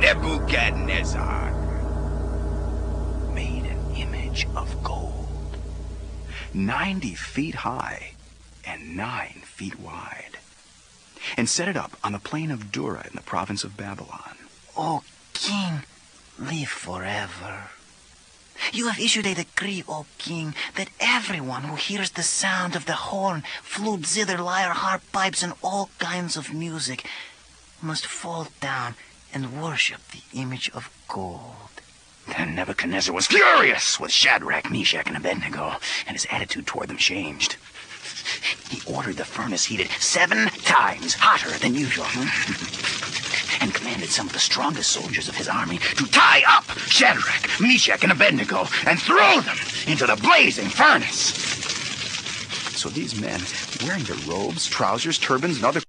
Nebuchadnezzar made an image of gold, 90 feet high and 9 feet wide, and set it up on the plain of Dura in the province of Babylon. O king, live forever. You have issued a decree, O king, that everyone who hears the sound of the horn, flute, zither, lyre, harp, pipes, and all kinds of music must fall down and worship the image of gold. Then Nebuchadnezzar was furious with Shadrach, Meshach, and Abednego, and his attitude toward them changed. He ordered the furnace heated 7 times hotter than usual, and commanded some of the strongest soldiers of his army to tie up Shadrach, Meshach, and Abednego and throw them into the blazing furnace. So these men, wearing their robes, trousers, turbans, and other